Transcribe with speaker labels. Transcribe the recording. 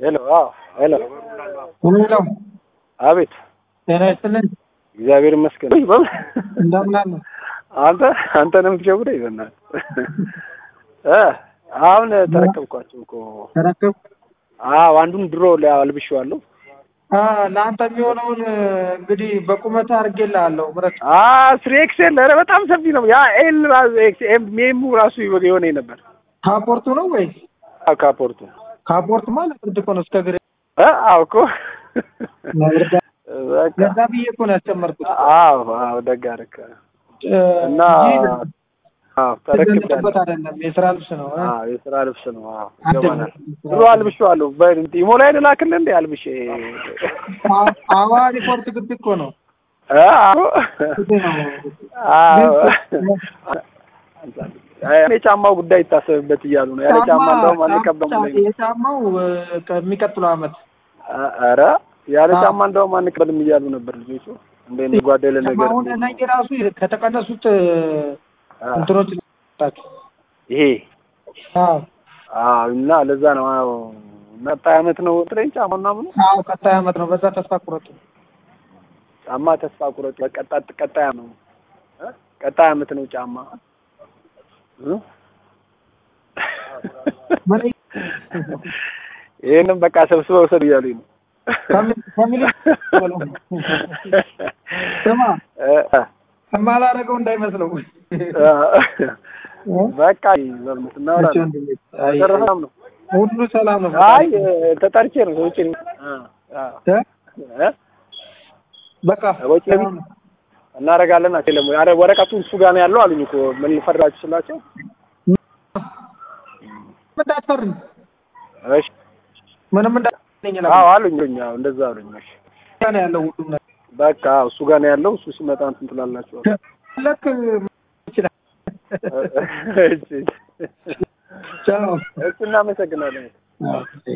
Speaker 1: ሄሎ ሄሎ
Speaker 2: ሄሎ
Speaker 1: አቤት
Speaker 2: ጤና ይስጥልኝ።
Speaker 1: እግዚአብሔር ይመስገን።
Speaker 2: እንደምን አለ?
Speaker 1: አንተ ነው የምትጀምረው ይበናል። አሁን ተረከብኳቸው እኮ
Speaker 2: ተረከብ።
Speaker 1: አንዱን ድሮ አልብሼዋለሁ።
Speaker 2: ለአንተ የሚሆነውን እንግዲህ በቁመት አድርጌልሃለሁ። ምረጥ።
Speaker 1: ስሬክሴል ኧረ በጣም ሰፊ ነው። ያ ኤል ራሱ ኤክስኤም ሜሙ ራሱ የሆነ ነበር።
Speaker 2: ካፖርቱ ነው ወይ?
Speaker 1: ካፖርቱ
Speaker 2: ካፖርት ማለት እኮ ነው እስከ ግሬ
Speaker 1: እኮ
Speaker 2: ገዛ ብዬ እኮ ነው ያስጨመርኩት።
Speaker 1: ደግ አደረክ እና
Speaker 2: ተረክበት አይደለም የስራ ልብስ ነው።
Speaker 1: የስራ ልብስ ነው። ገባና ድሮ አልብሼዋለሁ። ኢሞ ላይ ልላክልህ እንዴ አልብሼ?
Speaker 2: ሪፖርት ግድ እኮ ነው።
Speaker 1: የጫማው ጉዳይ ይታሰብበት እያሉ ነው። ያለ ጫማ እንደውም አንቀበልም።
Speaker 2: የጫማው ከሚቀጥለው አመት
Speaker 1: ኧረ ያለ ጫማ እንደውም አንቀበልም እያሉ ነበር ልጆቹ። እንደ ጓደለ ነገር
Speaker 2: አሁን ላይ ራሱ ከተቀነሱት እንትኖች ታውቂ
Speaker 1: ይሄ እና ለዛ ነው ቀጣይ አመት ነው ትሬን ጫማ ምናምን።
Speaker 2: ቀጣይ አመት ነው። በዛ ተስፋ ቁረጡ።
Speaker 1: ጫማ ተስፋ ቁረጡ። ቀጣይ ነው። ቀጣይ አመት ነው ጫማ። ይሄንን በቃ ሰብስበው ወሰዱ እያሉኝ ነው።
Speaker 2: ፋሚሊ ማላረገው እንዳይመስለው።
Speaker 1: በቃ እናወራለን ነው።
Speaker 2: ሁሉ ሰላም ነው።
Speaker 1: ተጠርቼ ነው ሰዎች
Speaker 2: በቃ
Speaker 1: ወጪ እናደርጋለን። አትልም አረ ወረቀቱ እሱ ጋር ነው ያለው አሉኝ እኮ ምን ልፈራችሁ ስላቸው
Speaker 2: እንዳትፈርም
Speaker 1: እሺ ምንም እንዳትለኝ አሉኝ። እንደዛ አሉኝ። እሺ
Speaker 2: ጋር ያለው ሁሉ
Speaker 1: በቃ እሱ ጋር ነው ያለው። እሱ ሲመጣ እንትን ትላላችሁ
Speaker 2: ለክ ይችላል።
Speaker 1: እሺ ቻው። እናመሰግናለን።